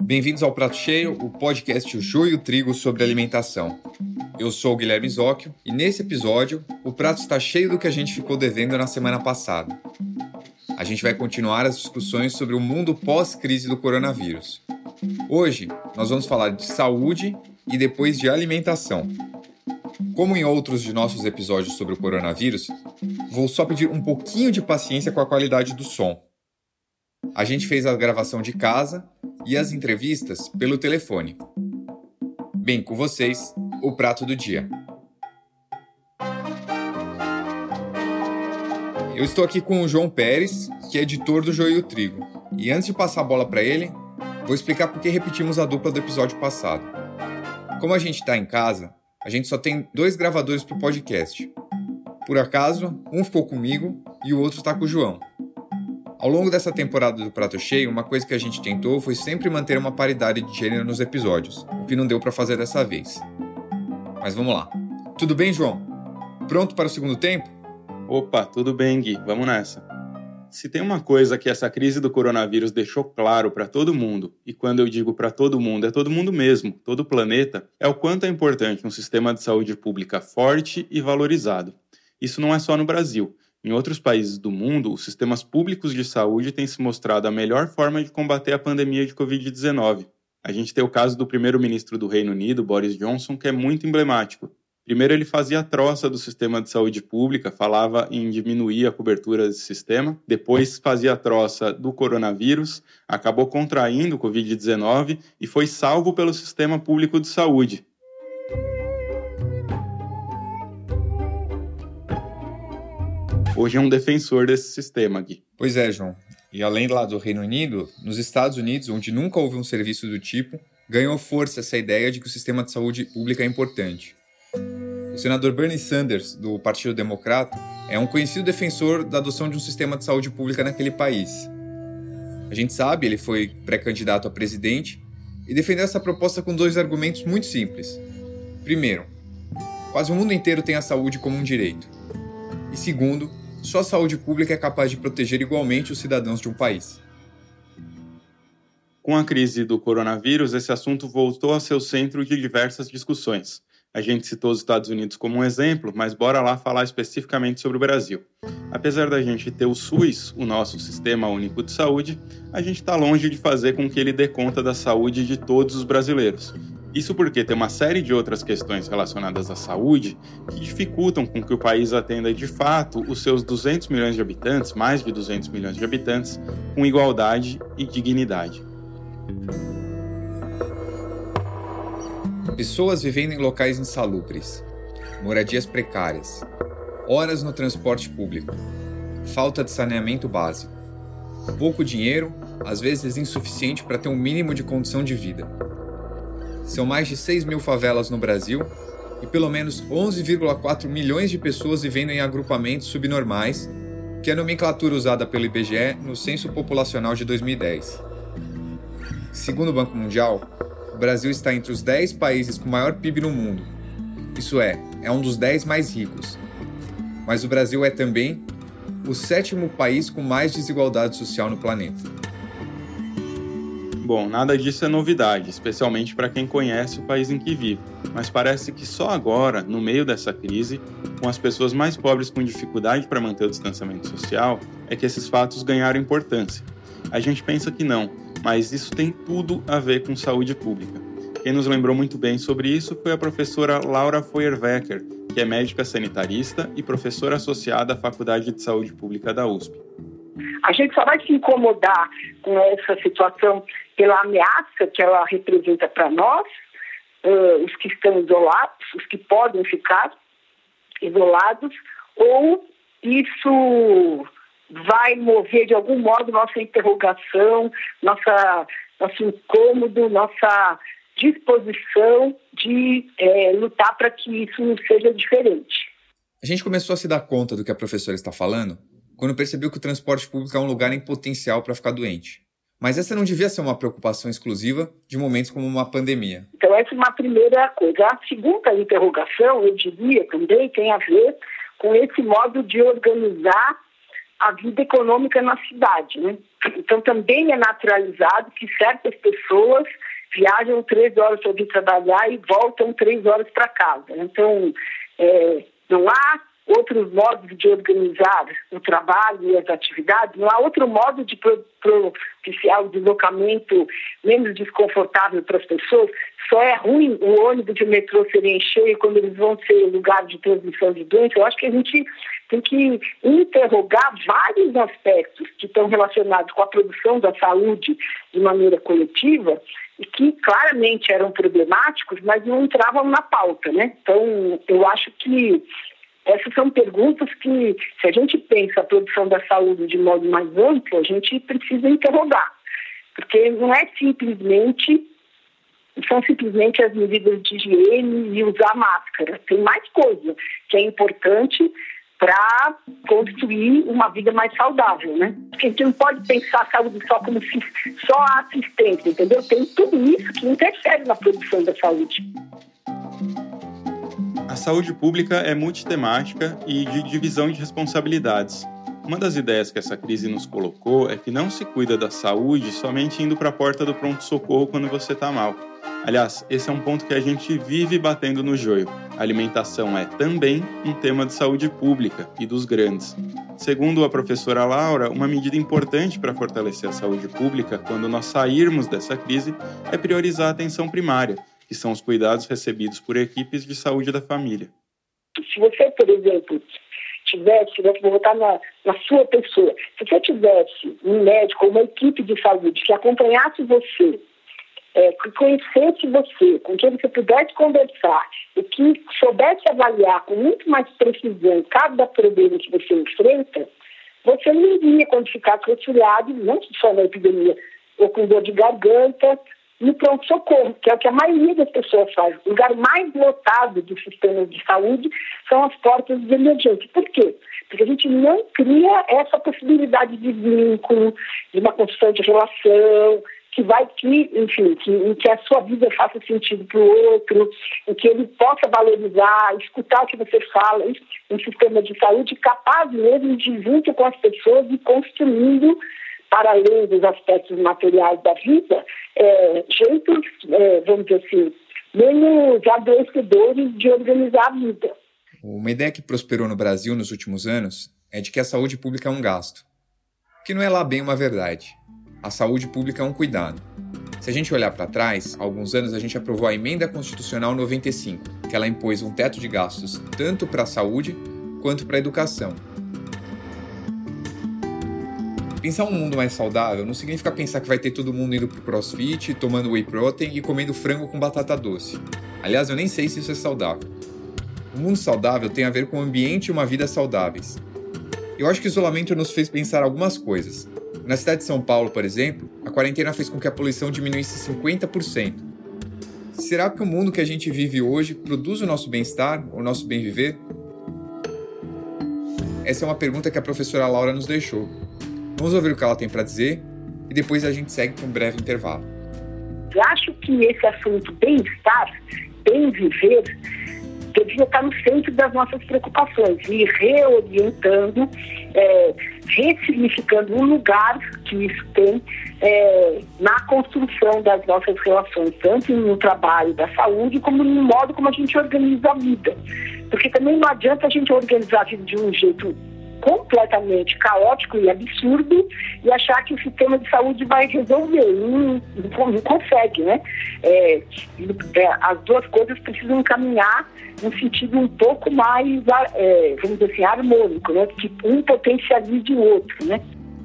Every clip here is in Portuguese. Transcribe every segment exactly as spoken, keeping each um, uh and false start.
Bem-vindos ao Prato Cheio, o podcast O Joio e o Trigo sobre alimentação. Eu sou o Guilherme Zóquio e nesse episódio o prato está cheio do que a gente ficou devendo na semana passada. A gente vai continuar as discussões sobre o mundo pós-crise do coronavírus. Hoje nós vamos falar de saúde e depois de alimentação. Como em outros de nossos episódios sobre o coronavírus, vou só pedir um pouquinho de paciência com a qualidade do som. A gente fez a gravação de casa e as entrevistas pelo telefone. Bem, com vocês, o prato do dia. Eu estou aqui com o João Pérez, que é editor do Joio e o Trigo. E antes de passar a bola para ele, vou explicar por que repetimos a dupla do episódio passado. Como a gente está em casa, a gente só tem dois gravadores para o podcast. Por acaso, um ficou comigo e o outro está com o João. Ao longo dessa temporada do Prato Cheio, uma coisa que a gente tentou foi sempre manter uma paridade de gênero nos episódios, o que não deu para fazer dessa vez. Mas vamos lá. Tudo bem, João? Pronto para o segundo tempo? Opa, tudo bem, Gui. Vamos nessa. Se tem uma coisa que essa crise do coronavírus deixou claro para todo mundo, e quando eu digo para todo mundo, é todo mundo mesmo, todo o planeta, é o quanto é importante um sistema de saúde pública forte e valorizado. Isso não é só no Brasil. Em outros países do mundo, os sistemas públicos de saúde têm se mostrado a melhor forma de combater a pandemia de covid dezenove. A gente tem o caso do primeiro-ministro do Reino Unido, Boris Johnson, que é muito emblemático. Primeiro ele fazia a troça do sistema de saúde pública, falava em diminuir a cobertura desse sistema. Depois fazia a troça do coronavírus, acabou contraindo o covid dezenove e foi salvo pelo sistema público de saúde. Hoje é um defensor desse sistema aqui. Pois é, João. E além lá do Reino Unido, nos Estados Unidos, onde nunca houve um serviço do tipo, ganhou força essa ideia de que o sistema de saúde pública é importante. O senador Bernie Sanders, do Partido Democrata, é um conhecido defensor da adoção de um sistema de saúde pública naquele país. A gente sabe, ele foi pré-candidato a presidente e defendeu essa proposta com dois argumentos muito simples. Primeiro, quase o mundo inteiro tem a saúde como um direito. E segundo, só a saúde pública é capaz de proteger igualmente os cidadãos de um país. Com a crise do coronavírus, esse assunto voltou a ser o centro de diversas discussões. A gente citou os Estados Unidos como um exemplo, mas bora lá falar especificamente sobre o Brasil. Apesar da gente ter o SUS, o nosso Sistema Único de Saúde, a gente está longe de fazer com que ele dê conta da saúde de todos os brasileiros. Isso porque tem uma série de outras questões relacionadas à saúde que dificultam com que o país atenda de fato os seus duzentos milhões de habitantes, mais de duzentos milhões de habitantes, com igualdade e dignidade. Pessoas vivendo em locais insalubres, moradias precárias, horas no transporte público, falta de saneamento básico, pouco dinheiro, às vezes insuficiente para ter um mínimo de condição de vida. São mais de seis mil favelas no Brasil e pelo menos onze vírgula quatro milhões de pessoas vivendo em agrupamentos subnormais, que é a nomenclatura usada pelo I B G E no Censo Populacional de dois mil e dez. Segundo o Banco Mundial, o Brasil está entre os dez países com maior P I B no mundo. Isso é, é um dos dez mais ricos. Mas o Brasil é também o sétimo país com mais desigualdade social no planeta. Bom, nada disso é novidade, especialmente para quem conhece o país em que vive. Mas parece que só agora, no meio dessa crise, com as pessoas mais pobres com dificuldade para manter o distanciamento social, é que esses fatos ganharam importância. A gente pensa que não, mas isso tem tudo a ver com saúde pública. Quem nos lembrou muito bem sobre isso foi a professora Laura Feuerwecker, que é médica sanitarista e professora associada à Faculdade de Saúde Pública da U S P. A gente só vai se incomodar com essa situação pela ameaça que ela representa para nós, uh, os que estão isolados, os que podem ficar isolados, ou isso vai mover de algum modo nossa interrogação, nossa, nosso incômodo, nossa disposição de é, lutar para que isso não seja diferente. A gente começou a se dar conta do que a professora está falando quando percebeu que o transporte público é um lugar em potencial para ficar doente. Mas essa não devia ser uma preocupação exclusiva de momentos como uma pandemia. Então essa é uma primeira coisa. A segunda interrogação, eu diria também, tem a ver com esse modo de organizar a vida econômica na cidade, né? Então, também é naturalizado que certas pessoas viajam três horas para ir trabalhar e voltam três horas para casa. Então, é, não há outros modos de organizar o trabalho e as atividades, não há outro modo de propiciar o deslocamento menos desconfortável para as pessoas. Só é ruim o ônibus de metrô serem cheio quando eles vão ser lugar de transmissão de doença. Eu acho que a gente tem que interrogar vários aspectos que estão relacionados com a produção da saúde de maneira coletiva e que claramente eram problemáticos, mas não entravam na pauta, né? Então, eu acho que essas são perguntas que, se a gente pensa a produção da saúde de modo mais amplo, a gente precisa interrogar. Porque não é simplesmente, são simplesmente as medidas de higiene e usar máscara. Tem mais coisa que é importante para construir uma vida mais saudável, né? Porque a gente não pode pensar a saúde só como só a assistência, entendeu? Tem tudo isso que interfere na produção da saúde. A saúde pública é multitemática e de divisão de responsabilidades. Uma das ideias que essa crise nos colocou é que não se cuida da saúde somente indo para a porta do pronto-socorro quando você está mal. Aliás, esse é um ponto que a gente vive batendo no joio. A alimentação é também um tema de saúde pública e dos grandes. Segundo a professora Laura, uma medida importante para fortalecer a saúde pública quando nós sairmos dessa crise é priorizar a atenção primária, que são os cuidados recebidos por equipes de saúde da família. Se você, por exemplo, tivesse, vou botar na, na sua pessoa, se você tivesse um médico ou uma equipe de saúde que acompanhasse você, é, que conhecesse você, com quem você pudesse conversar e que soubesse avaliar com muito mais precisão cada problema que você enfrenta, você não iria, quando ficar resfriado, não só na epidemia, ou com dor de garganta, no pronto-socorro, que é o que a maioria das pessoas faz. O lugar mais lotado dos sistemas de saúde são as portas de emergência. Por quê? Porque a gente não cria essa possibilidade de vínculo, de uma construção de relação, que vai que, enfim, que, em que a sua vida faça sentido para o outro, em que ele possa valorizar, escutar o que você fala, um sistema de saúde capaz mesmo de, junto com as pessoas, e construindo, para além dos aspectos materiais da vida, é, jeitos, é, vamos dizer assim, menos adoecedores de organizar a vida. Uma ideia que prosperou no Brasil nos últimos anos é de que a saúde pública é um gasto, que não é lá bem uma verdade. A saúde pública é um cuidado. Se a gente olhar para trás, há alguns anos a gente aprovou a Emenda Constitucional noventa e cinco, que ela impôs um teto de gastos tanto para a saúde quanto para a educação. Pensar um mundo mais saudável não significa pensar que vai ter todo mundo indo pro crossfit, tomando whey protein e comendo frango com batata doce. Aliás, eu nem sei se isso é saudável. O mundo saudável tem a ver com o ambiente e uma vida saudáveis. Eu acho que o isolamento nos fez pensar algumas coisas. Na cidade de São Paulo, por exemplo, a quarentena fez com que a poluição diminuísse cinquenta por cento. Será que o mundo que a gente vive hoje produz o nosso bem-estar, o nosso bem-viver? Essa é uma pergunta que a professora Laura nos deixou. Vamos ouvir o que ela tem para dizer e depois a gente segue para um breve intervalo. Eu acho que esse assunto bem-estar, bem-viver, devia estar no centro das nossas preocupações e reorientando, é, ressignificando o lugar que isso tem é, na construção das nossas relações, tanto no trabalho da saúde como no modo como a gente organiza a vida. Porque também não adianta a gente organizar a vida de um jeito completamente caótico e absurdo e achar que o sistema de saúde vai resolver. Não, não, não consegue, né? É, é, as duas coisas precisam caminhar num sentido um pouco mais, é, vamos dizer assim, harmônico, né? Que um potencialize o outro, né?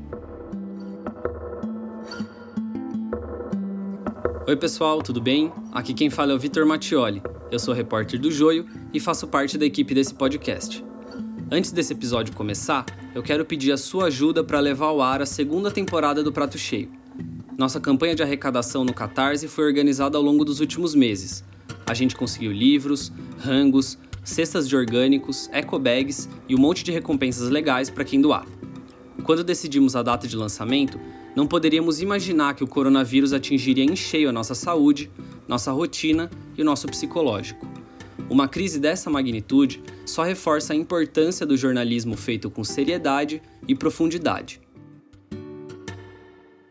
Oi pessoal, tudo bem? Aqui quem fala é o Vitor Mattioli. Eu sou repórter do Joio e faço parte da equipe desse podcast. Antes desse episódio começar, eu quero pedir a sua ajuda para levar ao ar a segunda temporada do Prato Cheio. Nossa campanha de arrecadação no Catarse foi organizada ao longo dos últimos meses. A gente conseguiu livros, rangos, cestas de orgânicos, ecobags e um monte de recompensas legais para quem doar. Quando decidimos a data de lançamento, não poderíamos imaginar que o coronavírus atingiria em cheio a nossa saúde, nossa rotina e o nosso psicológico. Uma crise dessa magnitude só reforça a importância do jornalismo feito com seriedade e profundidade.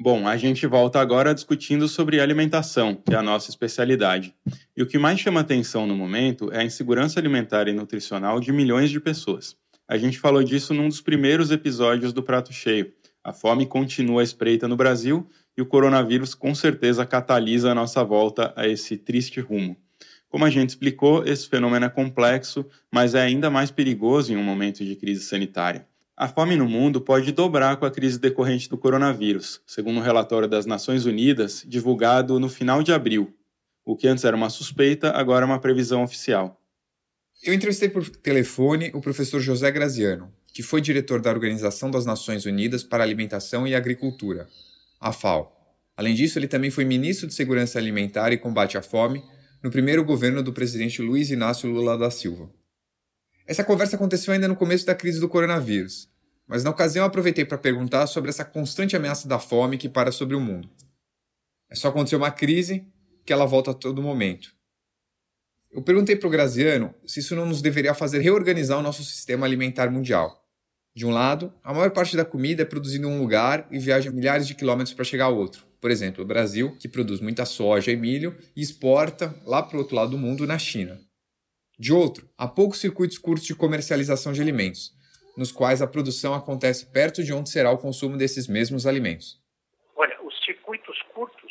Bom, a gente volta agora discutindo sobre alimentação, que é a nossa especialidade. E o que mais chama atenção no momento é a insegurança alimentar e nutricional de milhões de pessoas. A gente falou disso num dos primeiros episódios do Prato Cheio. A fome continua à espreita no Brasil e o coronavírus com certeza catalisa a nossa volta a esse triste rumo. Como a gente explicou, esse fenômeno é complexo, mas é ainda mais perigoso em um momento de crise sanitária. A fome no mundo pode dobrar com a crise decorrente do coronavírus, segundo um relatório das Nações Unidas, divulgado no final de abril. O que antes era uma suspeita, agora é uma previsão oficial. Eu entrevistei por telefone o professor José Graziano, que foi diretor da Organização das Nações Unidas para a Alimentação e Agricultura, a FAO. Além disso, ele também foi ministro de Segurança Alimentar e Combate à Fome no primeiro governo do presidente Luiz Inácio Lula da Silva. Essa conversa aconteceu ainda no começo da crise do coronavírus, mas na ocasião eu aproveitei para perguntar sobre essa constante ameaça da fome que para sobre o mundo. É só acontecer uma crise que ela volta a todo momento. Eu perguntei para o Graziano se isso não nos deveria fazer reorganizar o nosso sistema alimentar mundial. De um lado, a maior parte da comida é produzida em um lugar e viaja milhares de quilômetros para chegar a outro. Por exemplo, o Brasil, que produz muita soja e milho e exporta lá para o outro lado do mundo, na China. De outro, há poucos circuitos curtos de comercialização de alimentos, nos quais a produção acontece perto de onde será o consumo desses mesmos alimentos. Olha, os circuitos curtos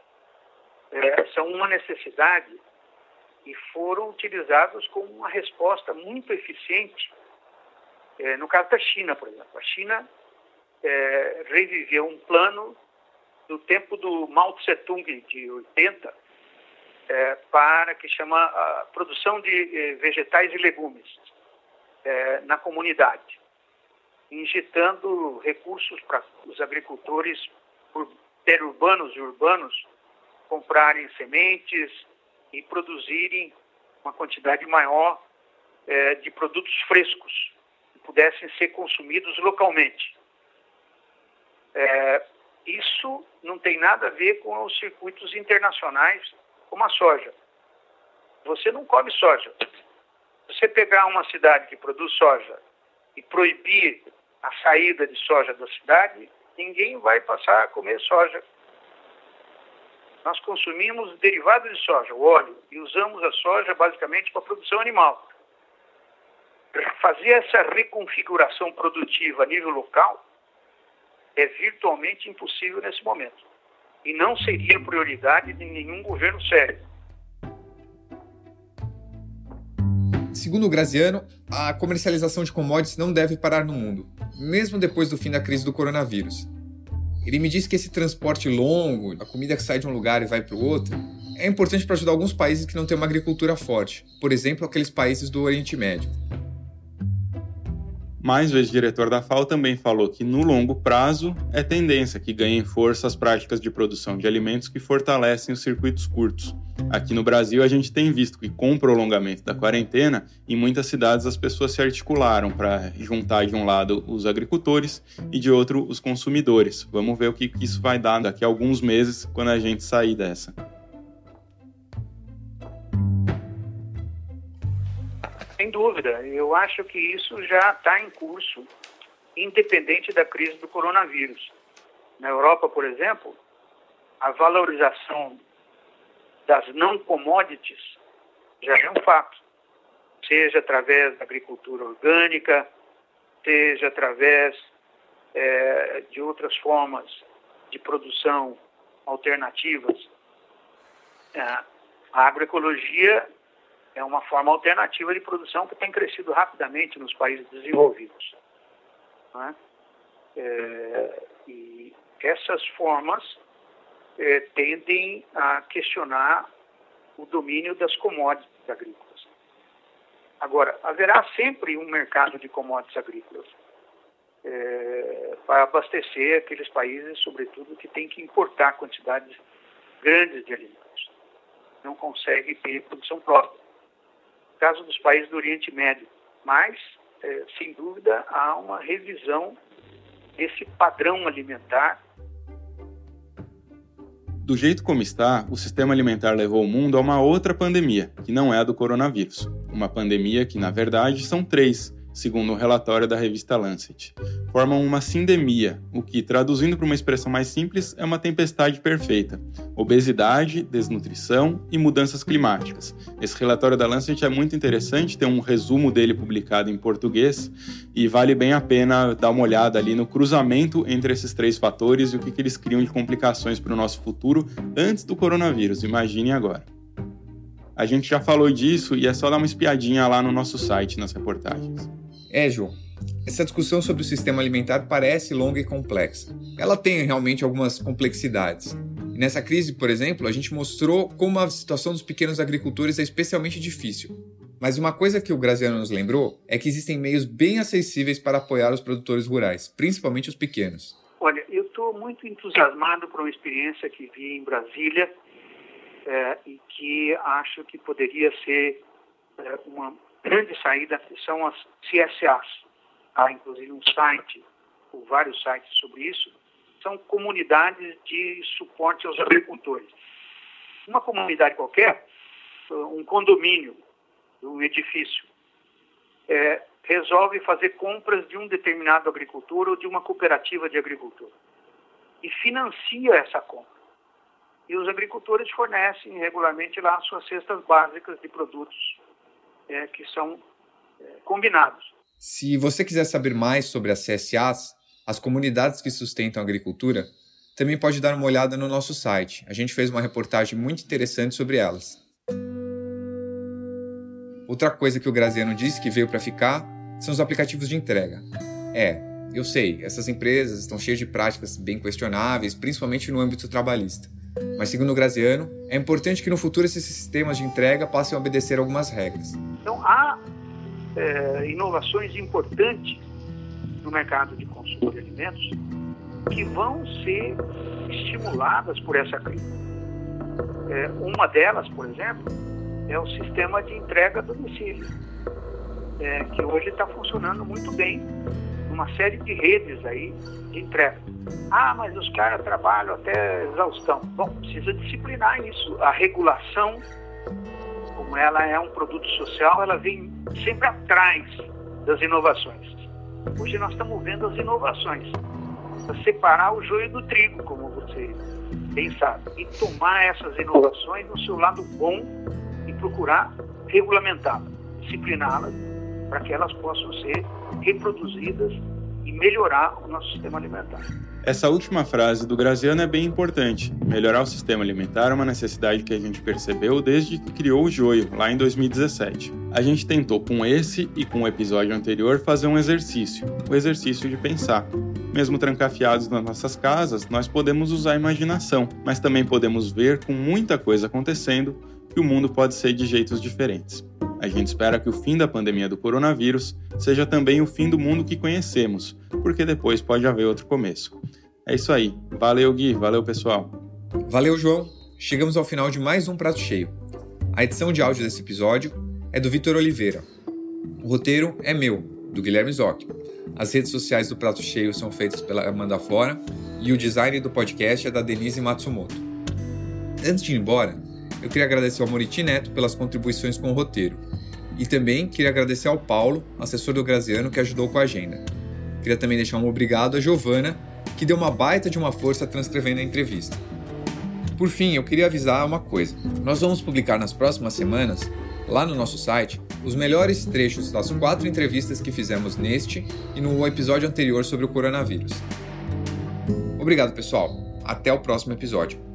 é, são uma necessidade e foram utilizados como uma resposta muito eficiente é, no caso da China, por exemplo. A China é, reviveu um plano do tempo do Mao Tse-tung de oitenta, é, para que chama a produção de eh, vegetais e legumes é, na comunidade, injetando recursos para os agricultores perurbanos e urbanos comprarem sementes e produzirem uma quantidade maior é, de produtos frescos que pudessem ser consumidos localmente. É, isso não tem nada a ver com os circuitos internacionais, como a soja. Você não come soja. Se você pegar uma cidade que produz soja e proibir a saída de soja da cidade, ninguém vai passar a comer soja. Nós consumimos derivados de soja, o óleo, e usamos a soja basicamente para a produção animal. Fazer essa reconfiguração produtiva a nível local é virtualmente impossível nesse momento. E não seria prioridade de nenhum governo sério. Segundo o Graziano, a comercialização de commodities não deve parar no mundo, mesmo depois do fim da crise do coronavírus. Ele me disse que esse transporte longo, a comida que sai de um lugar e vai para o outro, é importante para ajudar alguns países que não têm uma agricultura forte, por exemplo, aqueles países do Oriente Médio. Mas o ex-diretor da FAO também falou que, no longo prazo, é tendência que ganhem força as práticas de produção de alimentos que fortalecem os circuitos curtos. Aqui no Brasil, a gente tem visto que, com o prolongamento da quarentena, em muitas cidades as pessoas se articularam para juntar de um lado os agricultores e de outro os consumidores. Vamos ver o que isso vai dar daqui a alguns meses, quando a gente sair dessa. Sem dúvida, eu acho que isso já está em curso, independente da crise do coronavírus. Na Europa, por exemplo, a valorização das não commodities já é um fato, seja através da agricultura orgânica, seja através é, de outras formas de produção alternativas. É, a agroecologia é uma forma alternativa de produção que tem crescido rapidamente nos países desenvolvidos. Né? É, e essas formas é, tendem a questionar o domínio das commodities agrícolas. Agora, haverá sempre um mercado de commodities agrícolas é, para abastecer aqueles países, sobretudo, que têm que importar quantidades grandes de alimentos. Não conseguem ter produção própria. Caso dos países do Oriente Médio, mas, é, sem dúvida, há uma revisão desse padrão alimentar. Do jeito como está, o sistema alimentar levou o mundo a uma outra pandemia, que não é a do coronavírus. Uma pandemia que, na verdade, são três, segundo um relatório da revista Lancet. Formam uma sindemia, o que, traduzindo para uma expressão mais simples, é uma tempestade perfeita. Obesidade, desnutrição e mudanças climáticas. Esse relatório da Lancet é muito interessante, tem um resumo dele publicado em português e vale bem a pena dar uma olhada ali no cruzamento entre esses três fatores e o que, que eles criam de complicações para o nosso futuro antes do coronavírus. Imagine agora. A gente já falou disso e é só dar uma espiadinha lá no nosso site, nas reportagens. É, João. Essa discussão sobre o sistema alimentar parece longa e complexa. Ela tem realmente algumas complexidades. E nessa crise, por exemplo, a gente mostrou como a situação dos pequenos agricultores é especialmente difícil. Mas uma coisa que o Graziano nos lembrou é que existem meios bem acessíveis para apoiar os produtores rurais, principalmente os pequenos. Olha, eu estou muito entusiasmado por uma experiência que vi em Brasília é, e que acho que poderia ser é, uma grande saída, que são as C S As. Há inclusive um site, ou vários sites sobre isso, são comunidades de suporte aos agricultores. Uma comunidade qualquer, um condomínio, um edifício, é, resolve fazer compras de um determinado agricultor ou de uma cooperativa de agricultura e financia essa compra. E os agricultores fornecem regularmente lá suas cestas básicas de produtos é, que são é, combinados. Se você quiser saber mais sobre as C S As, as comunidades que sustentam a agricultura, também pode dar uma olhada no nosso site. A gente fez uma reportagem muito interessante sobre elas. Outra coisa que o Graziano disse que veio para ficar são os aplicativos de entrega. É, eu sei, essas empresas estão cheias de práticas bem questionáveis, principalmente no âmbito trabalhista. Mas, segundo o Graziano, é importante que no futuro esses sistemas de entrega passem a obedecer algumas regras. Então, há é, inovações importantes no mercado de consumo de alimentos que vão ser estimuladas por essa crise. É, uma delas, por exemplo, é o sistema de entrega a domicílio, é, que hoje está funcionando muito bem numa série de redes aí de entrega. Ah, mas os caras trabalham até exaustão. Bom, precisa disciplinar isso. A regulação, como ela é um produto social, ela vem sempre atrás das inovações. Hoje nós estamos vendo as inovações para separar o joio do trigo, como você bem sabe, e tomar essas inovações no seu lado bom e procurar regulamentá-las, discipliná-las, para que elas possam ser reproduzidas e melhorar o nosso sistema alimentar. Essa última frase do Graziano é bem importante. Melhorar o sistema alimentar é uma necessidade que a gente percebeu desde que criou o Joio, lá em dois mil e dezessete. A gente tentou com esse e com o episódio anterior fazer um exercício, o exercício de pensar. Mesmo trancafiados nas nossas casas, nós podemos usar a imaginação, mas também podemos ver com muita coisa acontecendo que o mundo pode ser de jeitos diferentes. A gente espera que o fim da pandemia do coronavírus seja também o fim do mundo que conhecemos, porque depois pode haver outro começo. É isso aí. Valeu, Gui. Valeu, pessoal. Valeu, João. Chegamos ao final de mais um Prato Cheio. A edição de áudio desse episódio é do Vitor Oliveira. O roteiro é meu, do Guilherme Zocchi. As redes sociais do Prato Cheio são feitas pela Amanda Flora e o design do podcast é da Denise Matsumoto. Antes de ir embora, eu queria agradecer ao Moriti Neto pelas contribuições com o roteiro. E também queria agradecer ao Paulo, assessor do Graziano, que ajudou com a agenda. Queria também deixar um obrigado à Giovana, que deu uma baita de uma força transcrevendo a entrevista. Por fim, eu queria avisar uma coisa. Nós vamos publicar nas próximas semanas, lá no nosso site, os melhores trechos das quatro entrevistas que fizemos neste e no episódio anterior sobre o coronavírus. Obrigado, pessoal. Até o próximo episódio.